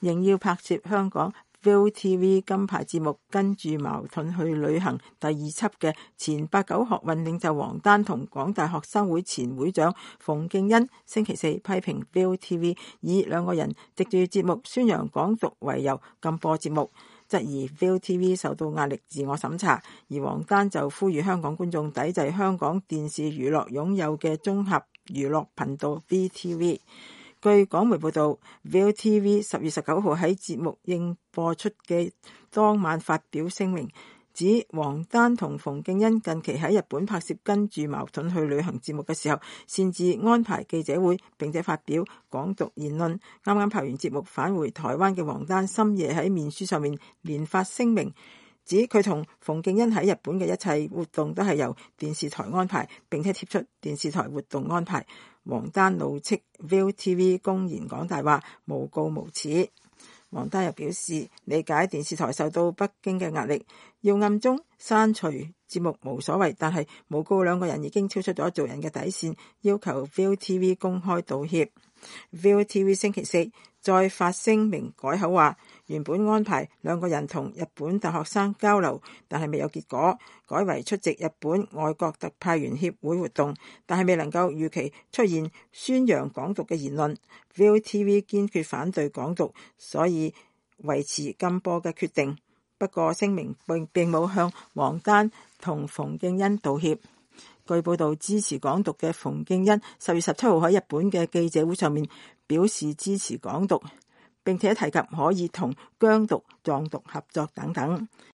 應邀拍攝香港 ViuTV 金牌節目《跟住矛盾去旅行》第二輯嘅前8·9學運領袖王丹同港大學生會前會長馮敬恩，星期四批評 ViuTV 以兩個人藉住節目宣揚港獨為由禁播節目，質疑 ViuTV 受到壓力自我審查，而王丹就呼籲香港觀眾抵制香港電視娛樂擁有嘅綜合娛樂頻道 ViuTV。據港媒報道 ，ViuTV 10月19號喺節目應播出嘅當晚發表聲明，指王丹同馮敬恩近期喺日本拍攝《跟住矛盾去旅行》節目嘅時候，擅自安排記者會，並且發表港獨言論。啱啱拍完節目返回台灣嘅王丹深夜喺面書上面連發聲明，指佢同馮敬恩喺日本嘅一切活動都係由電視台安排，並且貼出電視台活動安排。王丹怒斥 ViuTV 公然講大話，誣告無恥。王丹又表示，理解電視台受到北京嘅壓力，要暗中刪除節目無所謂，但係誣告兩個人已經超出咗做人嘅底線，要求 ViuTV 公開道歉。ViuTV 星期四再發聲明改口話，原本安排兩個人同日本大學生交流，但係未有結果，改為出席日本外國特派員協會活動，但係未能夠預期出現宣揚港獨嘅言論。ViuTV 堅決反對港獨，所以維持禁播嘅決定。不過聲明並冇向王丹同馮敬恩道歉。據報道，支持港獨嘅馮敬恩10月17號喺日本嘅記者會上面表示支持港獨，並且提及可以同疆獨、藏獨合作等等。